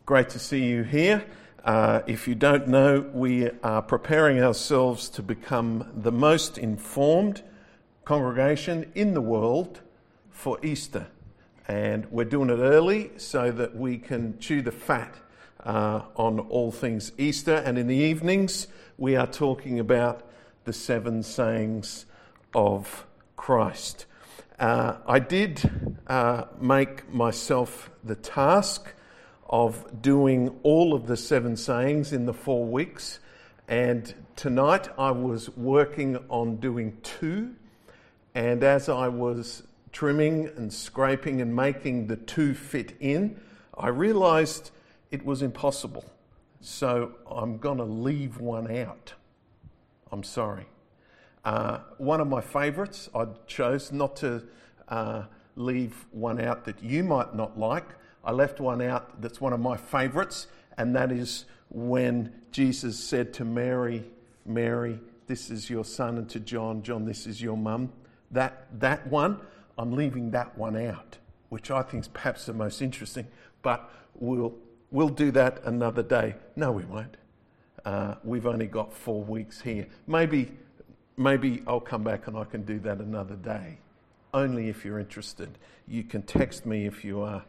Great to see you here. If you don't know, we are preparing ourselves to become the most informed congregation in the world for Easter. And we're doing it early so that we can chew the fat on all things Easter. And in the evenings, we are talking about the 7 sayings of Christ. I did make myself the task of doing all of the 7 sayings in the 4 weeks, and tonight I was working on doing 2, and as I was trimming and scraping and making the 2 fit in, I realised it was impossible, so I'm going to leave one out. I'm sorry. One of my favourites, I chose not to leave one out that you might not like. I left one out that's one of my favourites, and that is when Jesus said to Mary, "Mary, this is your son," and to John, "John, this is your mum." That one, I'm leaving that one out, which I think is perhaps the most interesting, but we'll do that another day. No, we won't. We've only got 4 weeks here. Maybe I'll come back and I can do that another day. Only if you're interested. You can text me if you are.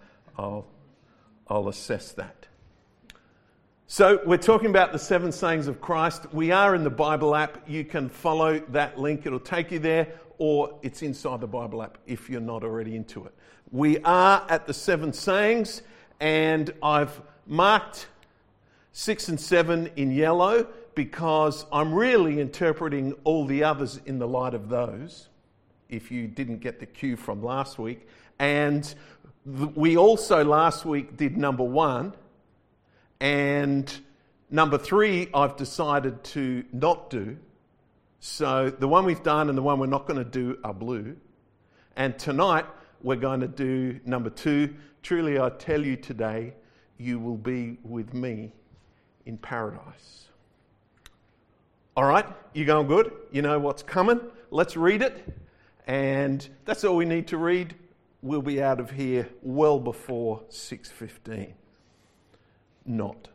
I'll assess that. So we're talking about the 7 sayings of Christ. We are in the Bible app. You can follow that link. It'll take you there, or it's inside the Bible app if you're not already into it. We are at the 7 sayings, and I've marked 6 and 7 in yellow because I'm really interpreting all the others in the light of those, if you didn't get the cue from last week. And we also last week did number 1, and number 3 I've decided to not do. So the one we've done and the one we're not going to do are blue. And tonight we're going to do number 2. Truly I tell you today, you will be with me in paradise. All right, you going good? You know what's coming? Let's read it. And that's all we need to read. We'll be out of here well before 6:15. Not.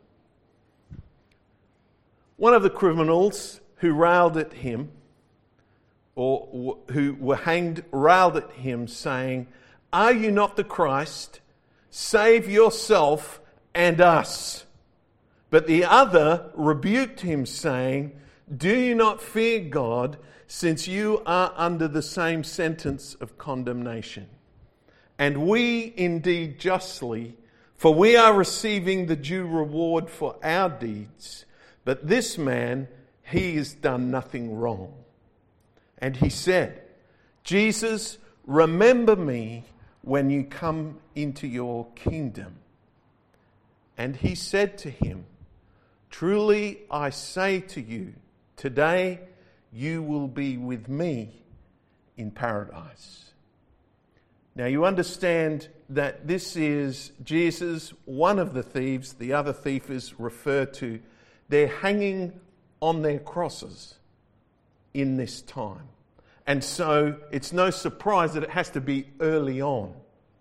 One of the criminals who railed at him, or who were hanged, railed at him, saying, "Are you not the Christ? Save yourself and us." But the other rebuked him, saying, "Do you not fear God, since you are under the same sentence of condemnation? And we indeed justly, for we are receiving the due reward for our deeds. But this man, he has done nothing wrong." And he said, "Jesus, remember me when you come into your kingdom." And he said to him, "Truly I say to you, today you will be with me in paradise." Now you understand that this is Jesus, one of the thieves. The other thief is referred to. They're hanging on their crosses in this time. And so it's no surprise that it has to be early on.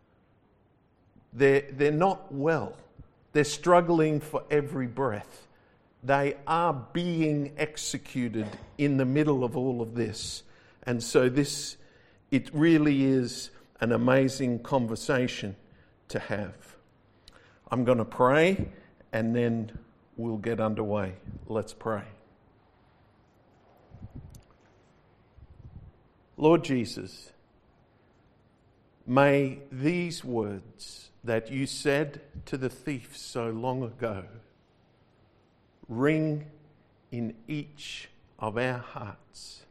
They're not well. They're struggling for every breath. They are being executed in the middle of all of this. And so it really is an amazing conversation to have. I'm going to pray and then we'll get underway. Let's pray. Lord Jesus, may these words that you said to the thief so long ago ring in each of our hearts.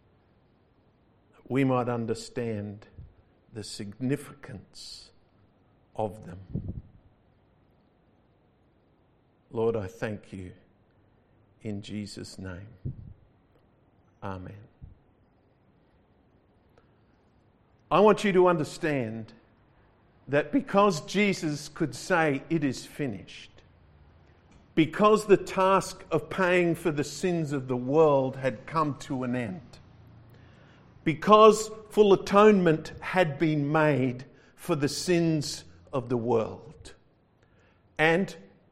We might understand the significance of them. Lord, I thank you in Jesus' name. Amen. I want you to understand that because Jesus could say, "It is finished," because the task of paying for the sins of the world had come to an end, because full atonement had been made for the sins of the world, and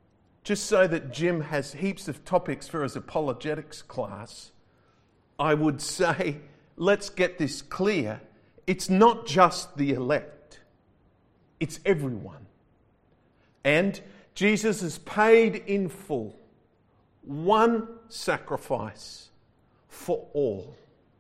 just so that Jim has heaps of topics for his apologetics class, I would say, let's get this clear. It's not just the elect. It's everyone. And Jesus has paid in full one sacrifice for all.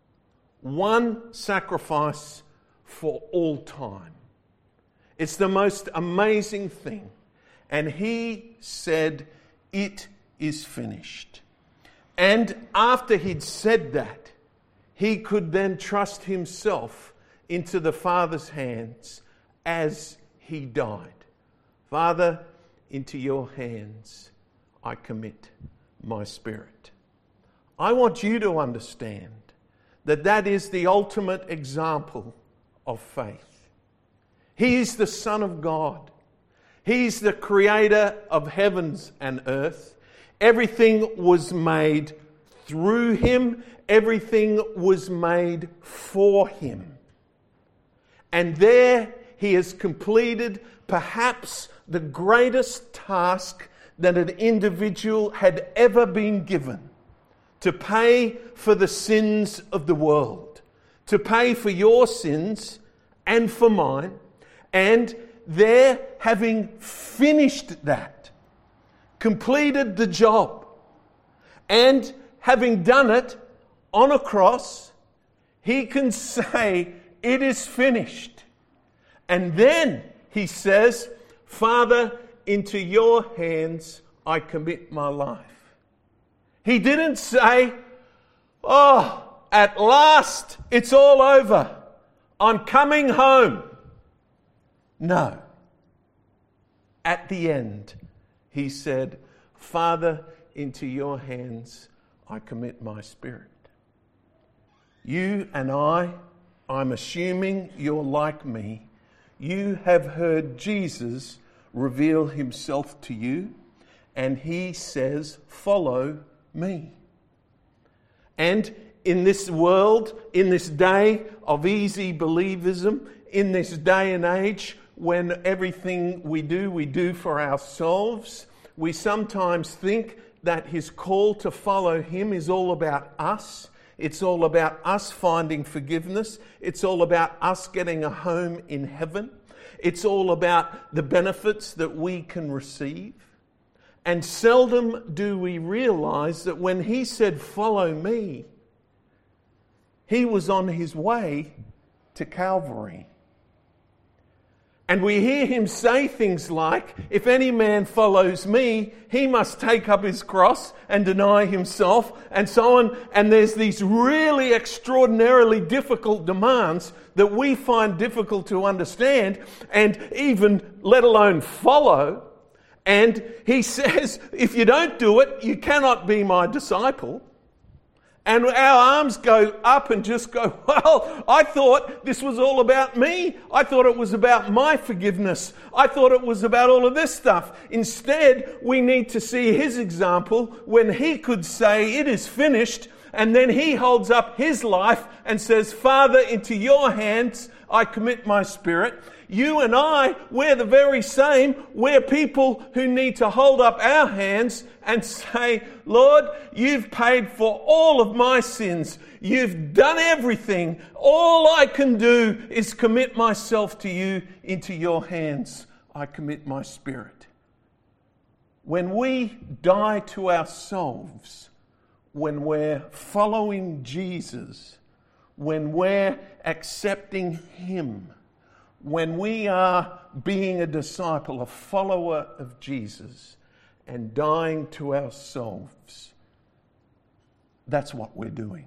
One sacrifice for all time. It's the most amazing thing. And he said, "It is finished." And after he'd said that, he could then trust himself into the Father's hands as he died. Father, into your hands I commit my spirit. I want you to understand that that is the ultimate example of faith. He is the Son of God. He's the creator of heavens and earth. Everything was made through him. Everything was made for him. And there he has completed perhaps the greatest task that an individual had ever been given: to pay for the sins of the world, to pay for your sins and for mine. And there, having finished that, completed the job, and having done it on a cross, he can say, "It is finished." And then he says, "Father, into your hands I commit my life." He didn't say, "Oh, at last it's all over. I'm coming home." No. At the end, he said, "Father, into your hands I commit my spirit." You and I'm assuming you're like me, you have heard Jesus reveal himself to you, and he says, "Follow me." And in this world, in this day of easy believism, in this day and age when everything we do for ourselves, we sometimes think that his call to follow him is all about us. It's all about us finding forgiveness. It's all about us getting a home in heaven. It's all about the benefits that we can receive. And seldom do we realize that when he said, "Follow me," he was on his way to Calvary. And we hear him say things like, "If any man follows me, he must take up his cross and deny himself," and so on. And there's these really extraordinarily difficult demands that we find difficult to understand and even let alone follow. And he says, if you don't do it, you cannot be my disciple. And our arms go up and just go, "Well, I thought this was all about me. I thought it was about my forgiveness. I thought it was about all of this stuff." Instead, we need to see his example when he could say, "It is finished," and then he holds up his life and says, "Father, into your hands I commit my spirit." You and I, we're the very same. We're people who need to hold up our hands and say, "Lord, you've paid for all of my sins. You've done everything. All I can do is commit myself to you. Into your hands I commit my spirit." When we die to ourselves, when we're following Jesus, when we're accepting him, when we are being a disciple, a follower of Jesus, and dying to ourselves, that's what we're doing.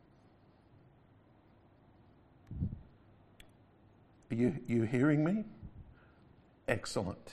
Are you hearing me? Excellent.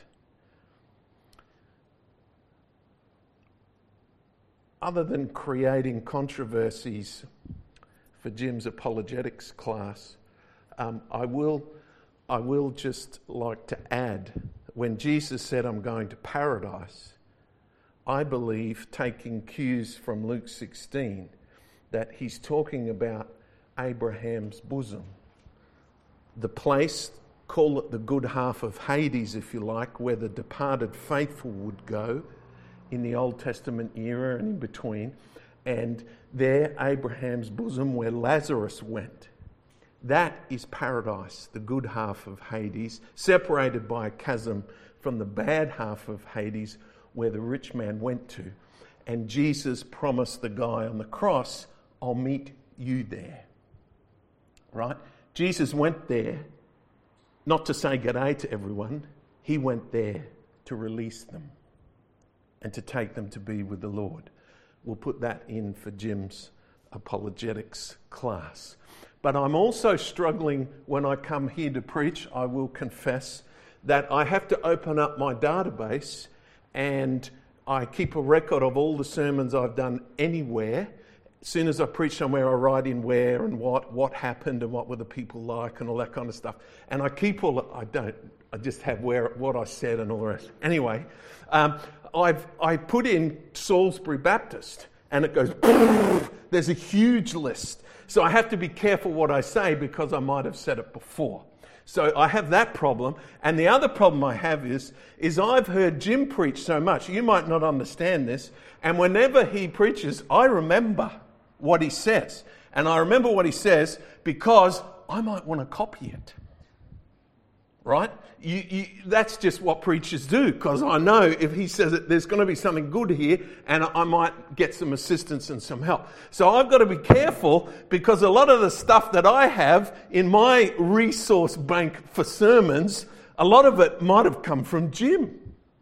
Other than creating controversies for Jim's apologetics class, I will just like to add, when Jesus said, "I'm going to paradise," I believe, taking cues from Luke 16, that he's talking about Abraham's bosom. The place, call it the good half of Hades if you like, where the departed faithful would go, in the Old Testament era and in between, and there Abraham's bosom where Lazarus went. That is paradise, the good half of Hades, separated by a chasm from the bad half of Hades where the rich man went to. And Jesus promised the guy on the cross, I'll meet you there. Right? Jesus went there not to say g'day to everyone. He went there to release them and to take them to be with the Lord. We'll put that in for Jim's apologetics class. But I'm also struggling when I come here to preach, I will confess, that I have to open up my database and I keep a record of all the sermons I've done anywhere. As soon as I preach somewhere, I write in where and what happened and what were the people like and all that kind of stuff. And I keep all that. I just have what I said and all the rest. Anyway, I put in Salisbury Baptist and it goes, there's a huge list. So I have to be careful what I say because I might have said it before. So I have that problem. And the other problem I have is I've heard Jim preach so much. You might not understand this. And whenever he preaches, I remember what he says. And I remember what he says because I might want to copy it. Right? That's just what preachers do, because I know if he says it, there's going to be something good here and I might get some assistance and some help. So I've got to be careful because a lot of the stuff that I have in my resource bank for sermons, a lot of it might have come from Jim.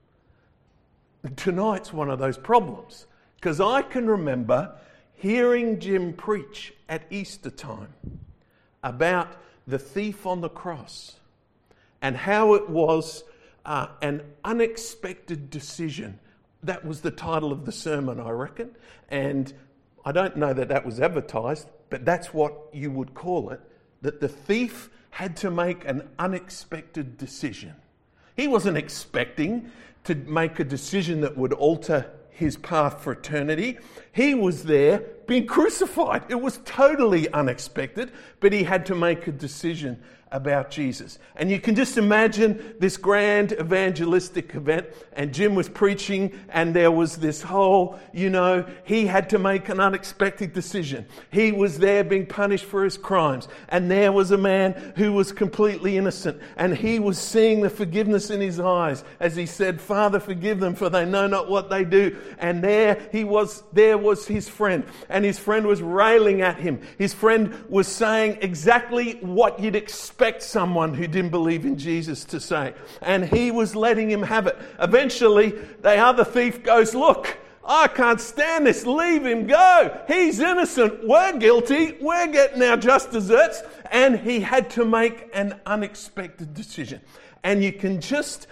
Tonight's one of those problems because I can remember hearing Jim preach at Easter time about the thief on the cross. And how it was an unexpected decision. That was the title of the sermon, I reckon. And I don't know that was advertised, but that's what you would call it. That the thief had to make an unexpected decision. He wasn't expecting to make a decision that would alter his path for eternity. He was there being crucified. It was totally unexpected, but he had to make a decision about Jesus. And you can just imagine this grand evangelistic event, and Jim was preaching, and there was this whole, he had to make an unexpected decision. He was there being punished for his crimes, and there was a man who was completely innocent, and he was seeing the forgiveness in his eyes as he said, Father, forgive them, for they know not what they do. And there was his friend, and his friend was railing at him. His friend was saying exactly what you'd expect someone who didn't believe in Jesus to say. And he was letting him have it. Eventually, the other thief goes, look, I can't stand this. Leave him go. He's innocent. We're guilty. We're getting our just desserts. And he had to make an unexpected decision. And you can just,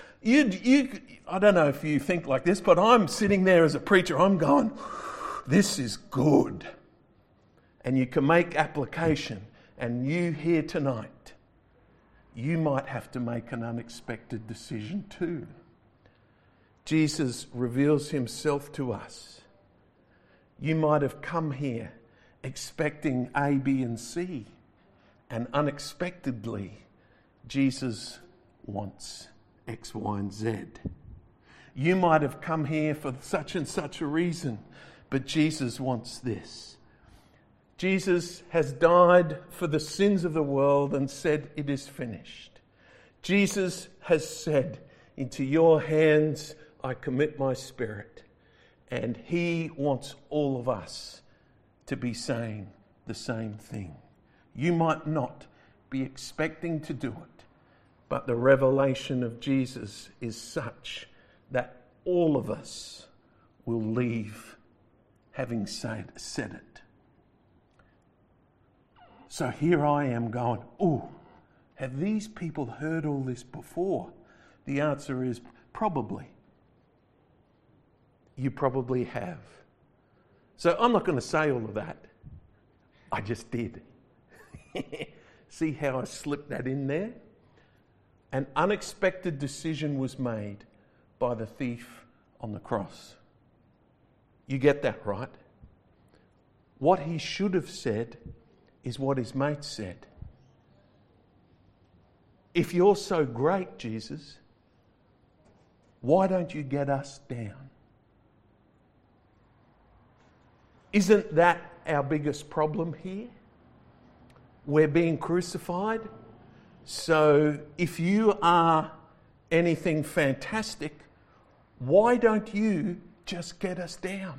I don't know if you think like this, but I'm sitting there as a preacher. I'm going, this is good. And you can make application. And you here tonight, you might have to make an unexpected decision too. Jesus reveals himself to us. You might have come here expecting A, B, and C, and unexpectedly, Jesus wants X, Y, and Z. You might have come here for such and such a reason, but Jesus wants this. Jesus has died for the sins of the world and said, it is finished. Jesus has said, into your hands I commit my spirit. And he wants all of us to be saying the same thing. You might not be expecting to do it, but the revelation of Jesus is such that all of us will leave having said it. So here I am going, have these people heard all this before? The answer is probably. You probably have. So I'm not going to say all of that. I just did. See how I slipped that in there? An unexpected decision was made by the thief on the cross. You get that, right? What he should have said is what his mate said. If you're so great, Jesus, why don't you get us down? Isn't that our biggest problem here? We're being crucified. So if you are anything fantastic, why don't you just get us down?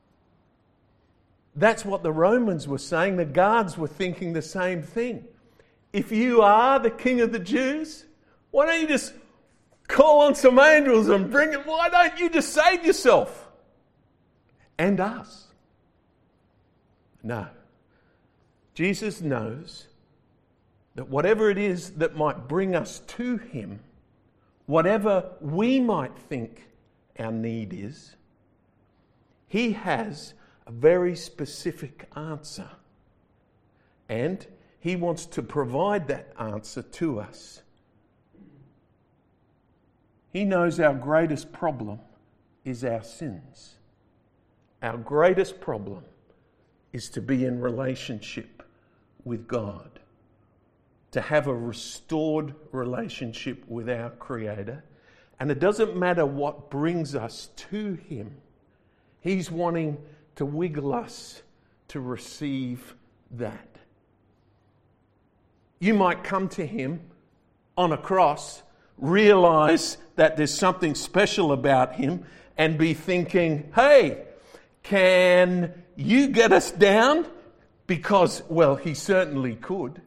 That's what the Romans were saying. The guards were thinking the same thing. If you are the King of the Jews, why don't you just call on some angels and bring it? Why don't you just save yourself and us? No. Jesus knows that whatever it is that might bring us to him, whatever we might think our need is, he has a very specific answer. And he wants to provide that answer to us. He knows our greatest problem is our sins. Our greatest problem is to be in relationship with God, to have a restored relationship with our Creator. And it doesn't matter what brings us to him. He's wanting to wiggle us to receive that. You might come to him on a cross, realize that there's something special about him, and be thinking, hey, can you get us down? Because, well, he certainly could.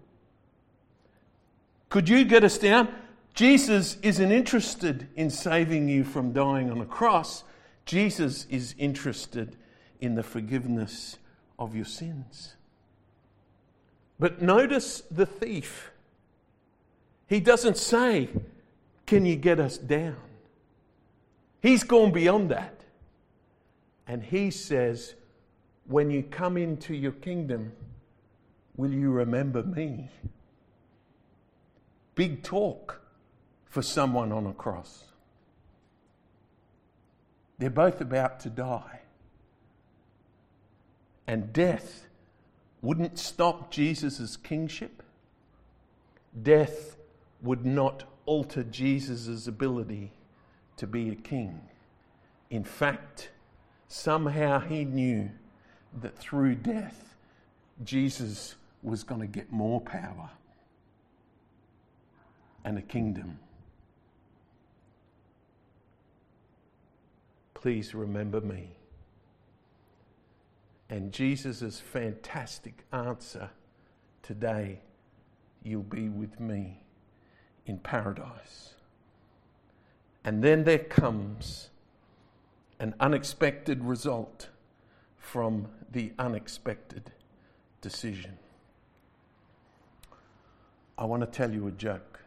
Could you get us down? Jesus isn't interested in saving you from dying on a cross. Jesus is interested in the forgiveness of your sins. But notice the thief. He doesn't say, can you get us down? He's gone beyond that. And he says, when you come into your kingdom, will you remember me? Big talk for someone on a cross. They're both about to die. And death wouldn't stop Jesus' kingship. Death would not alter Jesus' ability to be a king. In fact, somehow he knew that through death, Jesus was going to get more power and a kingdom. Please remember me. And Jesus' fantastic answer today, you'll be with me in paradise. And then there comes an unexpected result from the unexpected decision. I want to tell you a joke.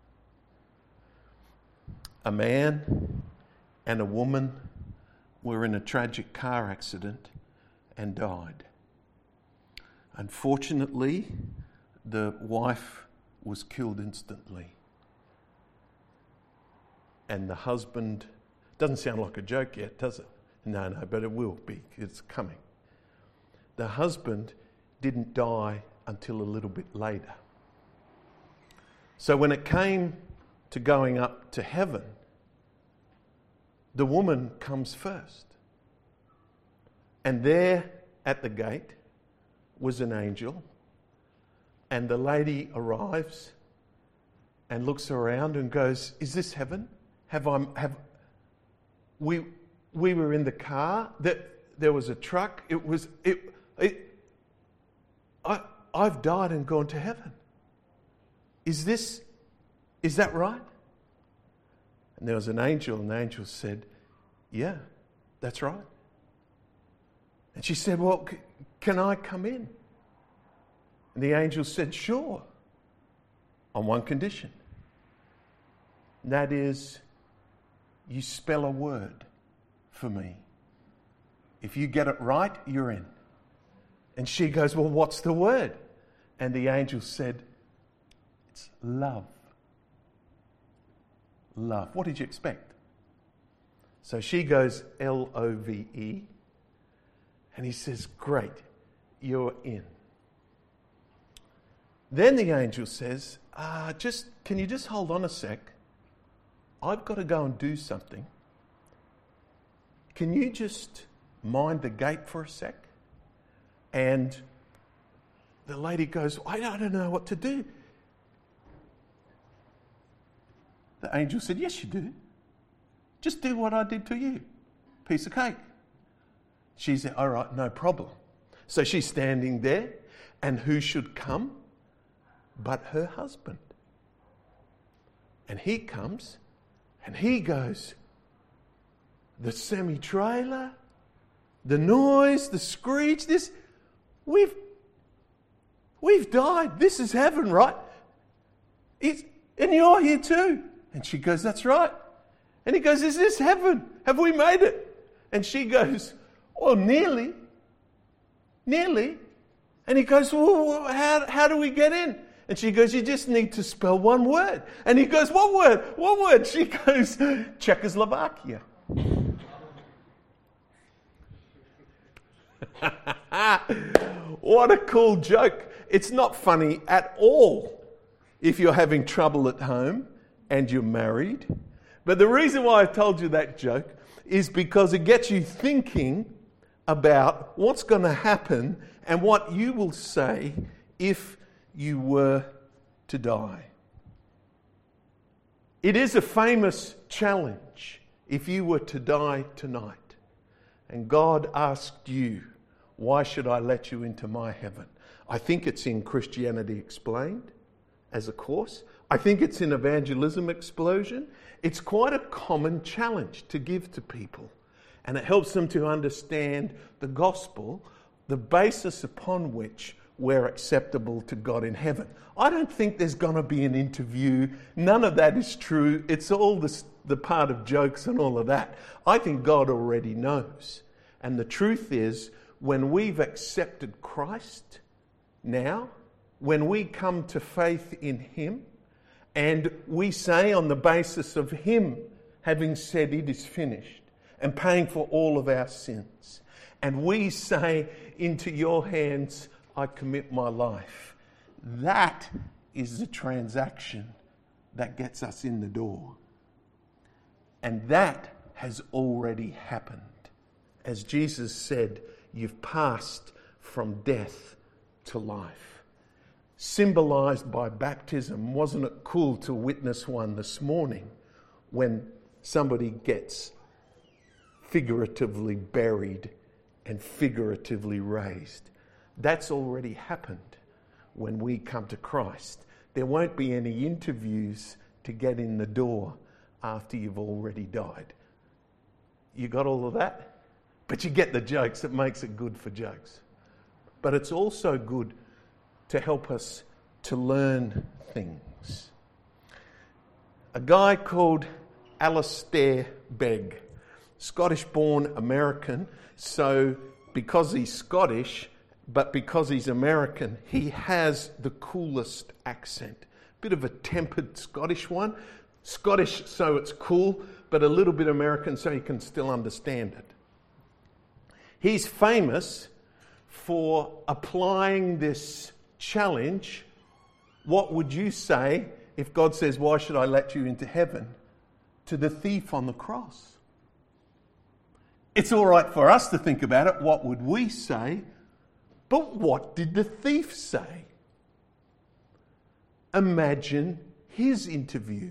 A man and a woman were in a tragic car accident and died. Unfortunately, the wife was killed instantly. And the husband, doesn't sound like a joke yet, does it? No, but it will be. It's coming. The husband didn't die until a little bit later. So when it came to going up to heaven, the woman comes first. And there at the gate was an angel, and the lady arrives and looks around and goes, "Is this heaven? We were in the car. There was a truck. I've died and gone to heaven. Is that right?" And there was an angel, and the angel said, "Yeah, that's right." And she said, "Well, can I come in?" And the angel said, "Sure, on one condition. And that is, you spell a word for me. If you get it right, you're in." And she goes, "Well, what's the word?" And the angel said, "It's love." Love. What did you expect? So she goes, Love. And he says, "Great, you're in." Then the angel says, can you just hold on a sec? I've got to go and do something. Can you just mind the gate for a sec? And the lady goes, I don't know what to do. The angel said, yes, you do. Just do what I did to you. Piece of cake. She said, all right, no problem. So she's standing there, and who should come but her husband? And he comes, and he goes, the semi-trailer, the noise, the screech, we've died. This is heaven, right? And you're here too. And she goes, that's right. And he goes, is this heaven? Have we made it? And she goes, well, nearly. And he goes, well, how do we get in? And she goes, you just need to spell one word. And he goes, what word? What word? She goes, Czechoslovakia. What a cool joke. It's not funny at all if you're having trouble at home and you're married. But the reason why I told you that joke is because it gets you thinking about what's going to happen and what you will say if you were to die. It is a famous challenge if you were to die tonight and God asked you, why should I let you into my heaven? I think it's in Christianity Explained as a course. I think it's in Evangelism Explosion. It's quite a common challenge to give to people. And it helps them to understand the gospel, the basis upon which we're acceptable to God in heaven. I don't think there's going to be an interview. None of that is true. It's all the part of jokes and all of that. I think God already knows. And the truth is, when we've accepted Christ now, when we come to faith in Him, and we say on the basis of Him having said it is finished and paying for all of our sins, and we say, into your hands I commit my life, that is the transaction that gets us in the door. And that has already happened. As Jesus said, you've passed from death to life. Symbolized by baptism. Wasn't it cool to witness one this morning when somebody gets figuratively buried and figuratively raised? That's already happened when we come to Christ. There won't be any interviews to get in the door after you've already died. You got all of that? But you get the jokes. It makes it good for jokes. But it's also good to help us to learn things. A guy called Alistair Begg, Scottish-born American, so because he's Scottish, but because he's American, he has the coolest accent. Bit of a tempered Scottish one. Scottish so it's cool, but a little bit American so you can still understand it. He's famous for applying this challenge. What would you say if God says, why should I let you into heaven? To the thief on the cross. It's all right for us to think about it. What would we say? But what did the thief say? Imagine his interview.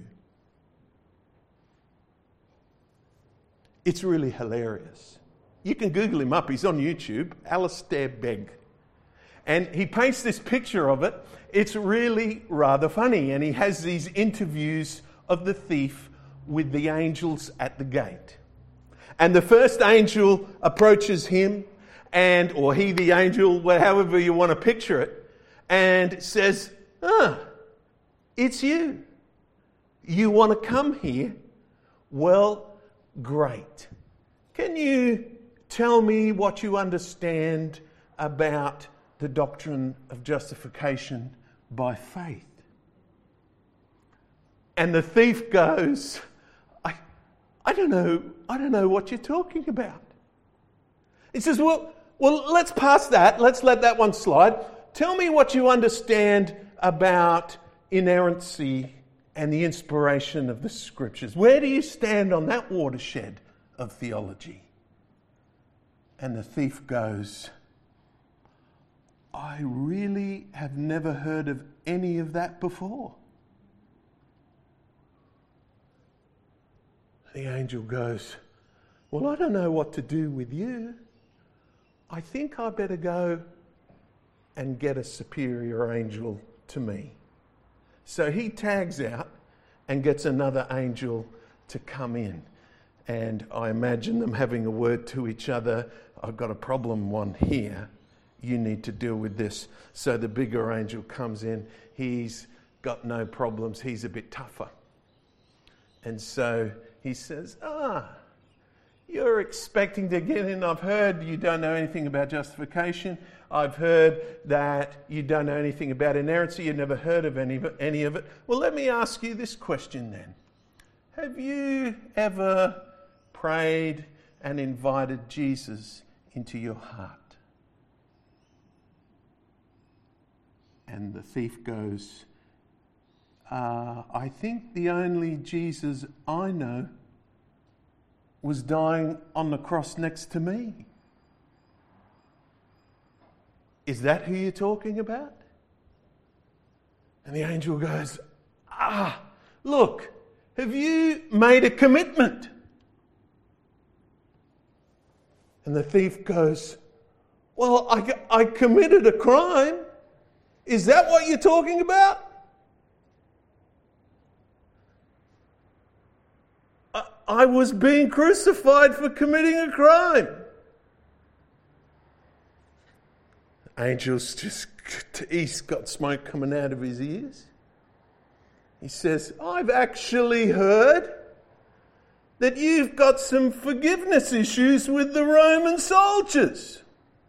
It's really hilarious. You can Google him up. He's on YouTube, Alistair Begg. And he paints this picture of it. It's really rather funny. And he has these interviews of the thief with the angels at the gate. And the first angel approaches him, or he, the angel, however you want to picture it, and says, it's you. You want to come here? Well, great. Can you tell me what you understand about the doctrine of justification by faith? And the thief goes, I don't know what you're talking about. He says, well, let's pass that. Let's let that one slide. Tell me what you understand about inerrancy and the inspiration of the Scriptures. Where do you stand on that watershed of theology? And the thief goes, I really have never heard of any of that before. The angel goes, well, I don't know what to do with you. I think I better go and get a superior angel to me. So he tags out and gets another angel to come in. And I imagine them having a word to each other. I've got a problem one here. You need to deal with this. So the bigger angel comes in. He's got no problems. He's a bit tougher. And so he says, you're expecting to get in. I've heard you don't know anything about justification. I've heard that you don't know anything about inerrancy. You've never heard of any of it. Well, let me ask you this question then. Have you ever prayed and invited Jesus into your heart? And the thief goes, I think the only Jesus I know was dying on the cross next to me. Is that who you're talking about? And the angel goes, look, have you made a commitment? And the thief goes, well, I committed a crime. Is that what you're talking about? I was being crucified for committing a crime. Angel's he's got smoke coming out of his ears. He says, I've actually heard that you've got some forgiveness issues with the Roman soldiers.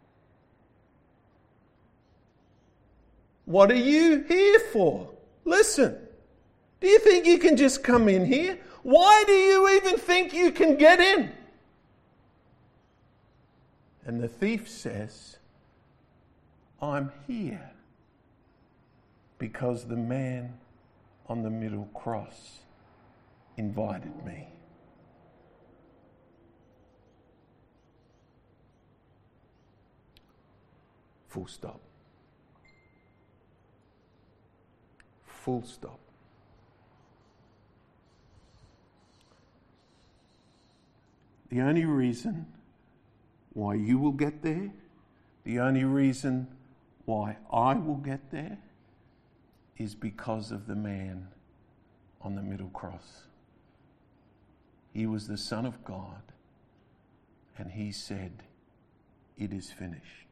What are you here for? Listen, do you think you can just come in here? Why do you even think you can get in? And the thief says, I'm here because the man on the middle cross invited me. Full stop. Full stop. The only reason why you will get there, the only reason why I will get there, is because of the man on the middle cross. He was the Son of God, and he said, it is finished.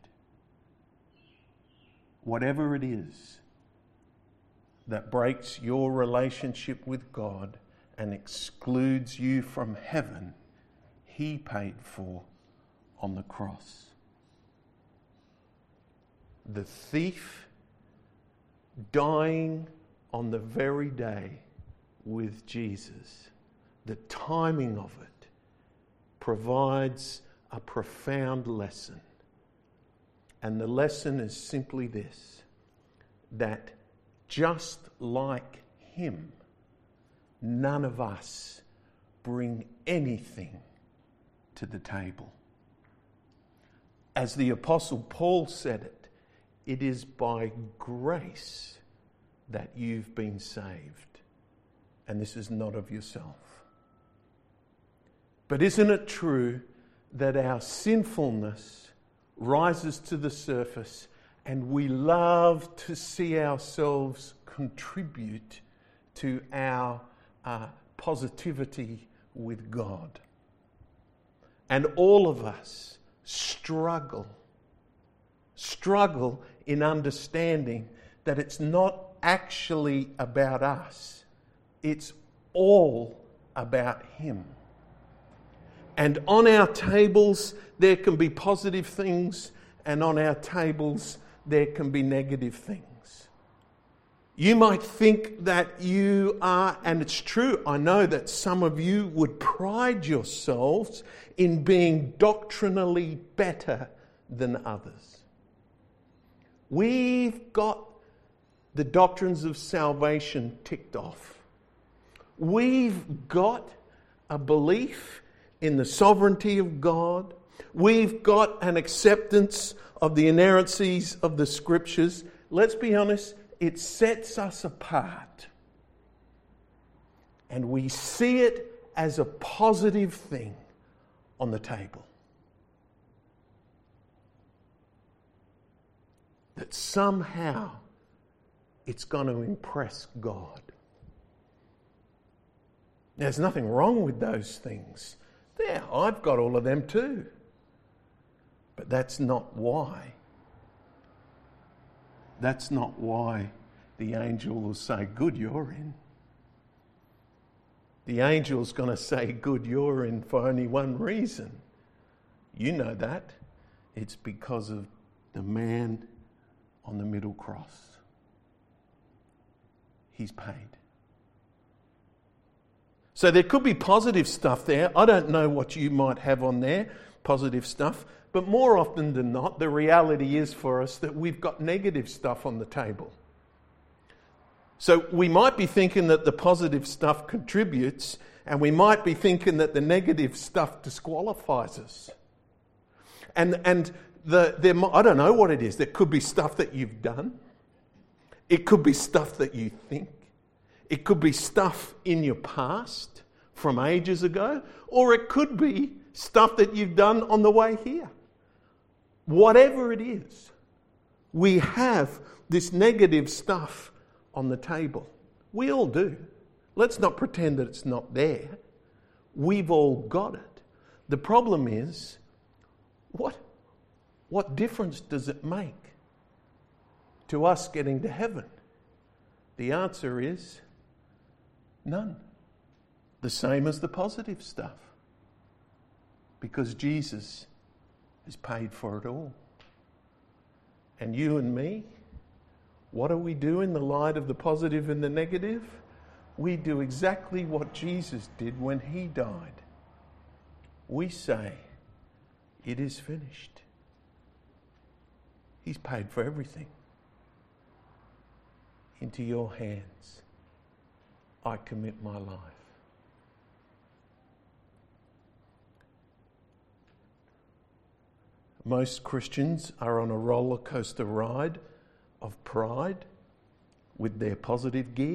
Whatever it is that breaks your relationship with God and excludes you from heaven, he paid for on the cross. The thief dying on the very day with Jesus, the timing of it provides a profound lesson. And the lesson is simply this, that just like him, none of us bring anything to the table. As the Apostle Paul said it, it is by grace that you've been saved. And this is not of yourself. But isn't it true that our sinfulness rises to the surface and we love to see ourselves contribute to our positivity with God? And all of us struggle in understanding that it's not actually about us. It's all about him. And on our tables, there can be positive things, and on our tables, there can be negative things. You might think that you are, and it's true, I know that some of you would pride yourselves in being doctrinally better than others. We've got the doctrines of salvation ticked off. We've got a belief in the sovereignty of God. We've got an acceptance of the inerrancies of the Scriptures, let's be honest, it sets us apart. And we see it as a positive thing on the table. That somehow it's going to impress God. There's nothing wrong with those things. Yeah, I've got all of them too. But that's not why. That's not why the angel will say, good, you're in. The angel's going to say, good, you're in for only one reason. You know that. It's because of the man on the middle cross. He's paid. So there could be positive stuff there. I don't know what you might have on there, positive stuff. But more often than not, the reality is for us that we've got negative stuff on the table. So we might be thinking that the positive stuff contributes, and we might be thinking that the negative stuff disqualifies us. And I don't know what it is. There could be stuff that you've done. It could be stuff that you think. It could be stuff in your past from ages ago, or it could be stuff that you've done on the way here. Whatever it is, we have this negative stuff on the table. We all do. Let's not pretend that it's not there. We've all got it. The problem is, what difference does it make to us getting to heaven? The answer is none. The same as the positive stuff. Because Jesus has paid for it all. And you and me, what do we do in the light of the positive and the negative? We do exactly what Jesus did when he died. We say, it is finished. He's paid for everything. Into your hands, I commit my life. Most Christians are on a roller coaster ride of pride with their positive gear.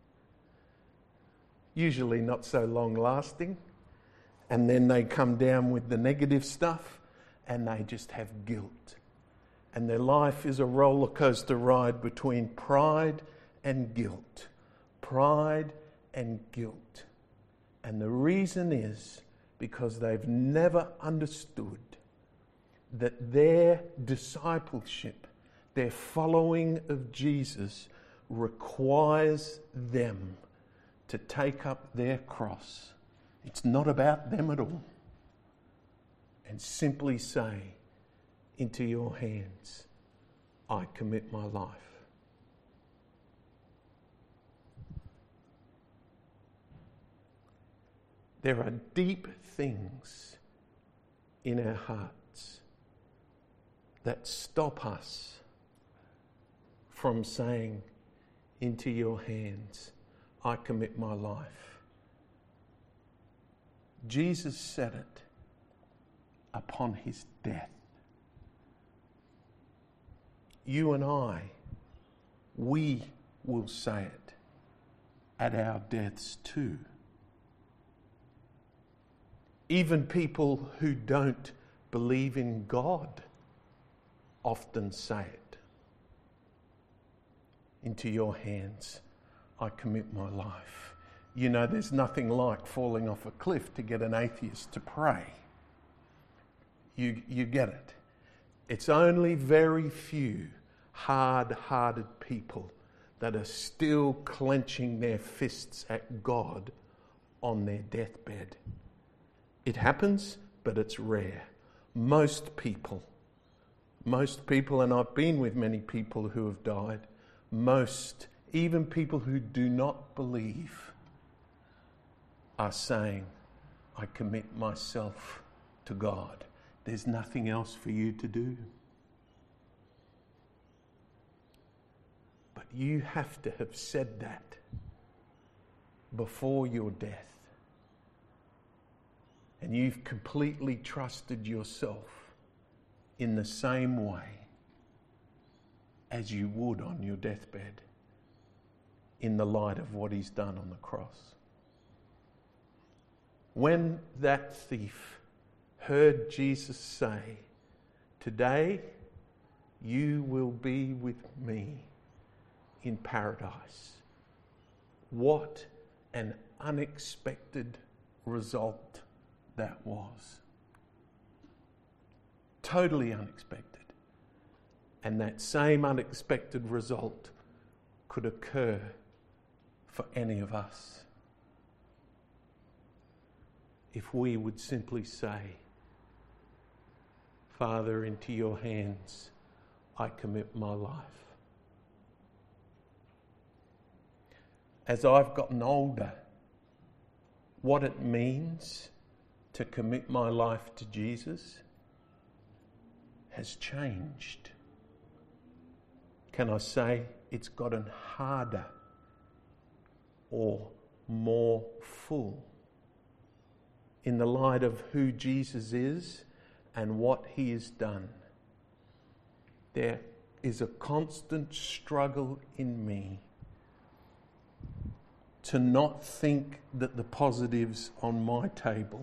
Usually not so long lasting. And then they come down with the negative stuff and they just have guilt. And their life is a roller coaster ride between pride and guilt. Pride and guilt. And the reason is because they've never understood that their discipleship, their following of Jesus, requires them to take up their cross. It's not about them at all. And simply say, into your hands, I commit my life. There are deep things in our hearts that stop us from saying, into your hands, I commit my life. Jesus said it upon his death. You and I, we will say it at our deaths too. Even people who don't believe in God often say it. Into your hands, I commit my life. You know, there's nothing like falling off a cliff to get an atheist to pray. You get it. It's only very few hard-hearted people that are still clenching their fists at God on their deathbed. It happens, but it's rare. Most people, and I've been with many people who have died, even people who do not believe, are saying, I commit myself to God. There's nothing else for you to do. But you have to have said that before your death. And you've completely trusted yourself in the same way as you would on your deathbed in the light of what he's done on the cross. When that thief heard Jesus say, "Today you will be with me in paradise," what an unexpected result that was. Totally unexpected. And that same unexpected result could occur for any of us if we would simply say, "Father, into your hands I commit my life." As I've gotten older, what it means to commit my life to Jesus has changed. Can I say it's gotten harder or more full in the light of who Jesus is and what he has done? There is a constant struggle in me to not think that the positives on my table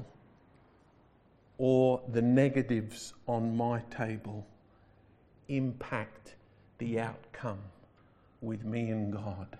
or the negatives on my table impact the outcome with me and God.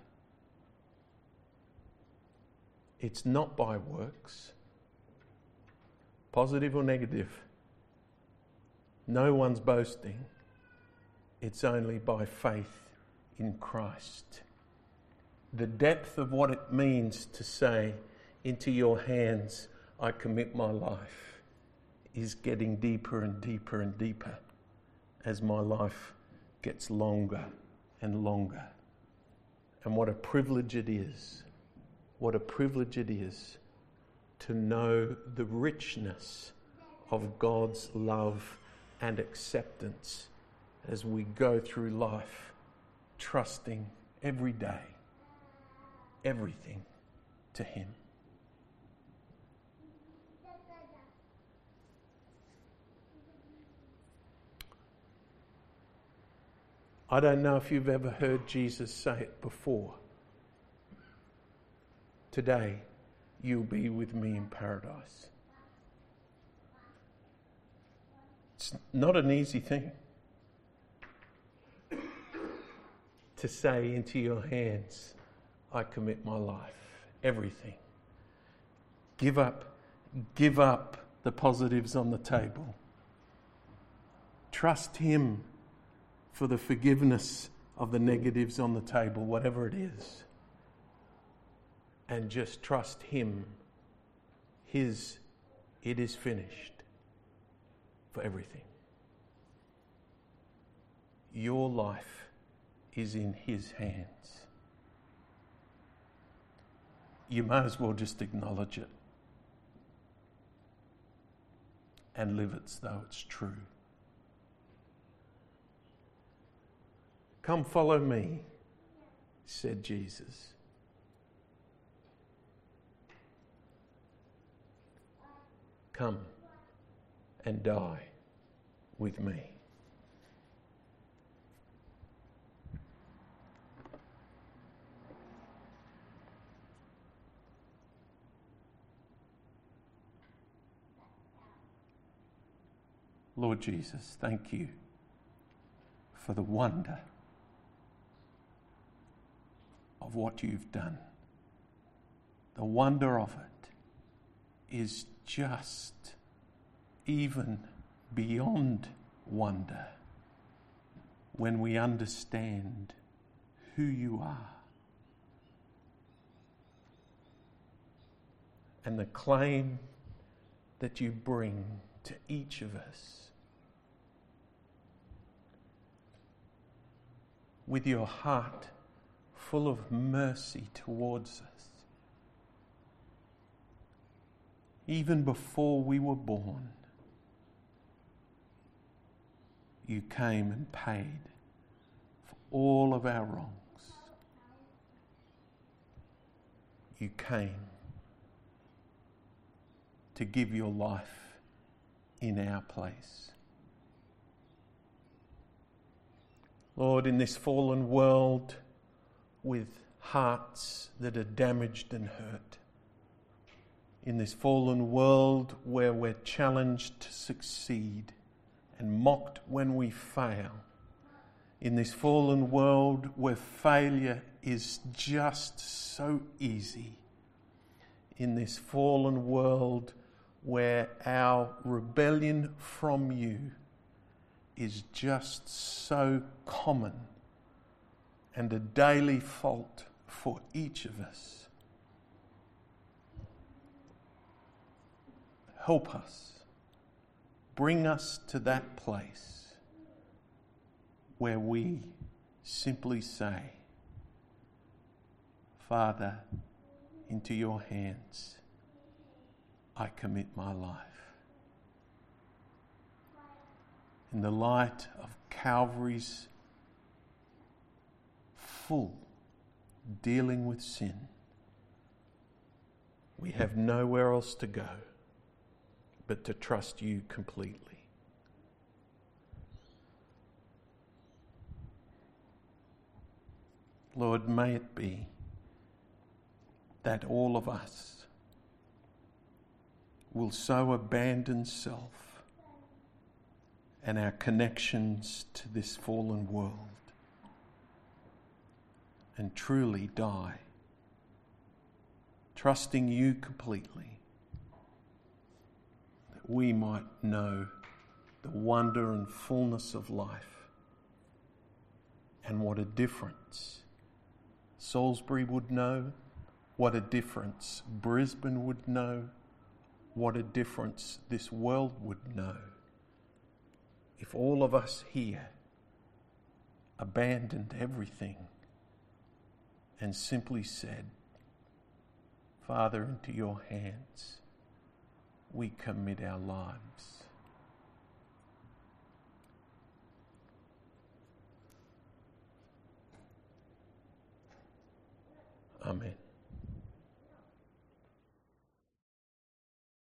It's not by works, positive or negative. No one's boasting. It's only by faith in Christ. The depth of what it means to say, "Into your hands I commit my life," is getting deeper and deeper and deeper as my life gets longer and longer. And what a privilege it is, what a privilege it is to know the richness of God's love and acceptance as we go through life, trusting every day everything to him. I don't know if you've ever heard Jesus say it before. "Today you'll be with me in paradise." It's not an easy thing to say, "Into your hands I commit my life, everything." Give up the positives on the table. Trust him for the forgiveness of the negatives on the table, whatever it is. And just trust him, it is finished for everything. Your life is in his hands. You may as well just acknowledge it and live it as though it's true. "Come follow me," said Jesus. Come and die with me. Lord Jesus, thank you for the wonder of what you've done. The wonder of it is just even beyond wonder when we understand who you are and the claim that you bring to each of us. With your heart full of mercy towards us. Even before we were born, you came and paid for all of our wrongs. You came to give your life in our place. Lord, in this fallen world with hearts that are damaged and hurt, in this fallen world where we're challenged to succeed and mocked when we fail, in this fallen world where failure is just so easy, in this fallen world where our rebellion from you is just so common and a daily fault for each of us. Help us. Bring us to that place where we simply say, Father, into your hands I commit my life. In the light of Calvary's full dealing with sin, we have nowhere else to go but to trust you completely. Lord, may it be that all of us will so abandon self and our connections to this fallen world and truly die, trusting you completely, that we might know the wonder and fullness of life and what a difference Salisbury would know, what a difference Brisbane would know, what a difference this world would know if all of us here abandoned everything and simply said, Father, into your hands we commit our lives. Amen.